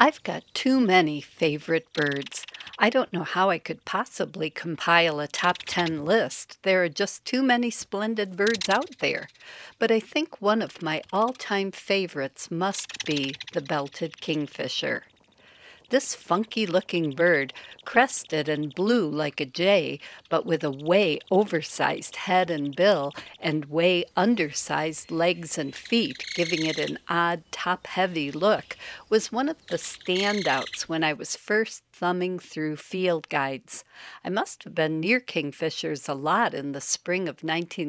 I've got too many favorite birds. I don't know how I could possibly compile a top 10 list. There are just too many splendid birds out there. But I think one of my all time favorites must be the belted kingfisher. This funky looking bird, crested and blue like a jay, but with a way oversized head and bill and way undersized legs and feet, giving it an odd top heavy look, was one of the standouts when I was first thumbing through field guides. I must have been near kingfishers a lot in the spring of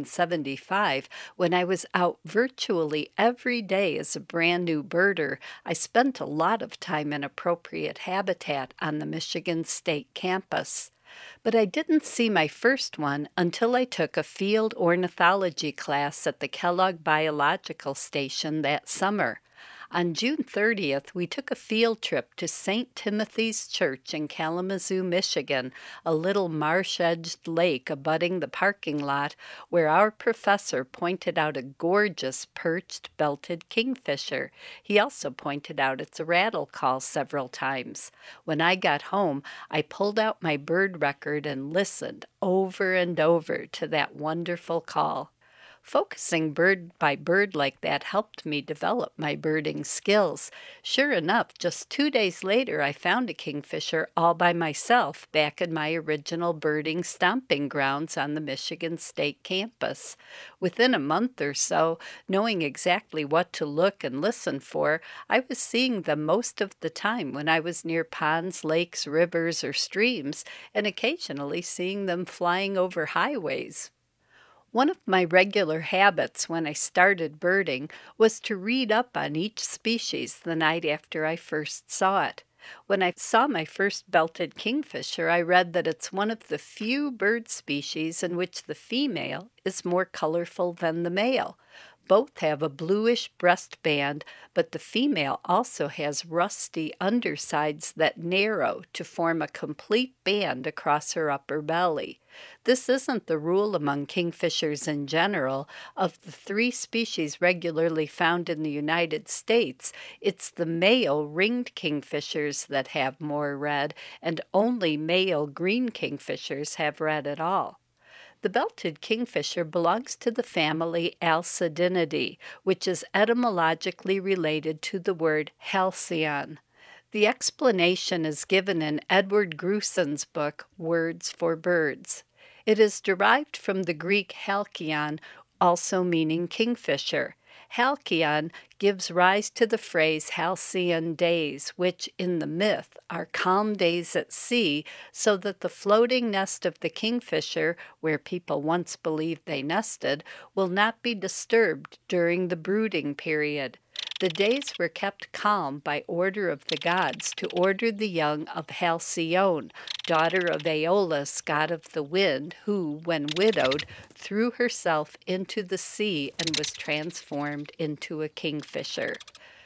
1975 when I was out virtually every day as a brand new birder. I spent a lot of time in appropriate habitat on the Michigan State campus. But I didn't see my first one until I took a field ornithology class at the Kellogg Biological Station that summer. On June 30th, we took a field trip to St. Timothy's Church in Kalamazoo, Michigan, a little marsh-edged lake abutting the parking lot where our professor pointed out a gorgeous perched belted kingfisher. He also pointed out its rattle call several times. When I got home, I pulled out my bird record and listened over and over to that wonderful call. Focusing bird by bird like that helped me develop my birding skills. Sure enough, just 2 days later, I found a kingfisher all by myself back in my original birding stomping grounds on the Michigan State campus. Within a month or so, knowing exactly what to look and listen for, I was seeing them most of the time when I was near ponds, lakes, rivers, or streams, and occasionally seeing them flying over highways. One of my regular habits when I started birding was to read up on each species the night after I first saw it. When I saw my first belted kingfisher, I read that it's one of the few bird species in which the female is more colorful than the male. Both have a bluish breastband, but the female also has rusty undersides that narrow to form a complete band across her upper belly. This isn't the rule among kingfishers in general. Of the three species regularly found in the United States, it's the male ringed kingfishers that have more red, and only male green kingfishers have red at all. The belted kingfisher belongs to the family Alcedinidae, which is etymologically related to the word halcyon. The explanation is given in Edward Gruson's book, Words for Birds. It is derived from the Greek halcyon, also meaning kingfisher. Halcyon gives rise to the phrase halcyon days, which in the myth are calm days at sea, so that the floating nest of the kingfisher, where people once believed they nested, will not be disturbed during the brooding period. The days were kept calm by order of the gods to order the young of Halcyone, daughter of Aeolus, god of the wind, who, when widowed, threw herself into the sea and was transformed into a kingfisher.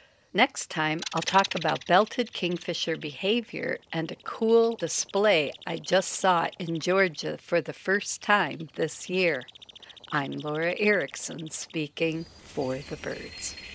Next time, I'll talk about belted kingfisher behavior and a cool display I just saw in Georgia for the first time this year. I'm Laura Erickson speaking for the birds.